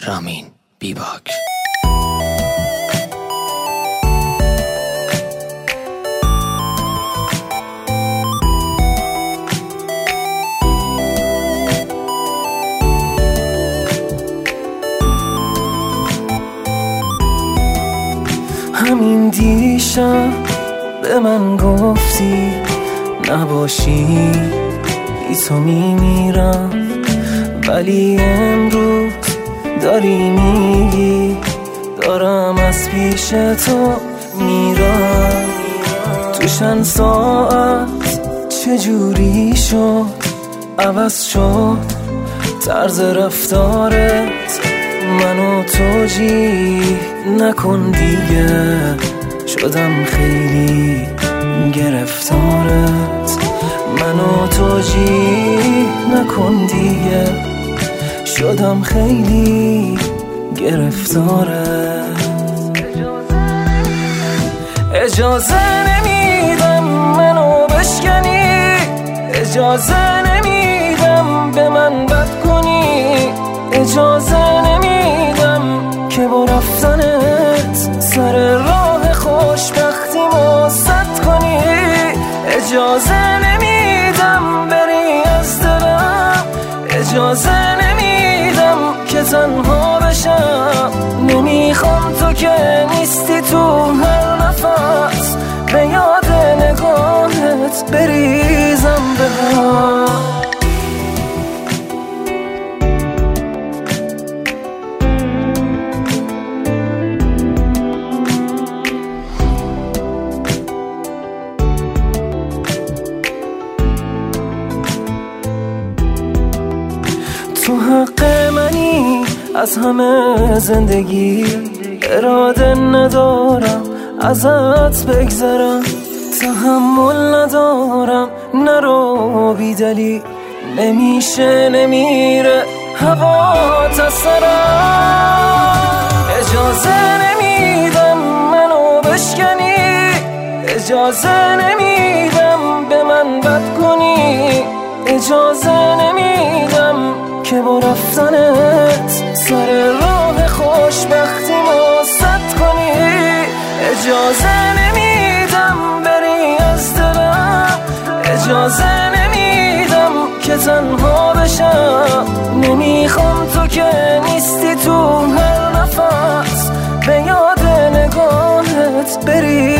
رامین بیباک. همین دیشب به من گفتی نباشی بی تو میمیرم، ولی امروز داری میگی دارم از پیش تو میرم. تو چند ساعت چجوری شد عوض شد طرز رفتارت، منو توجیه نکن دیگه، شدم خیلی گرفتارت. منو توجیه نکن دیگه، شدم خیلی گرفتارت. اجازه نمیدم منو بشکنی، اجازه نمیدم به من بد کنی، اجازه نمیدم که با رفتنت سر راه خوشبختیمو سد کنی، اجازه نمیدم بری از دلم، اجازه نمیدم که تنها بشم. نمیخوام تو که نیستی تو هر نفس به یاد نگاهت بریزم به هم. تو حق منی از همه زندگی، اراده ندارم ازت بگذرم، تحمل ندارم نرو بی دلیل، نمیشه نمیره هوات از سرم. اجازه نمیدم منو بشکنی، اجازه نمیدم به من بد کنی، اجازه نمیدم که با رفتنت سر راه خوشبختیمو سد کنی، اجازه نمیدم بری از دلم، اجازه نمیدم که تنها بشم. نمیخوام تو که نیستی تو هر نفس به یاد نگاهت بری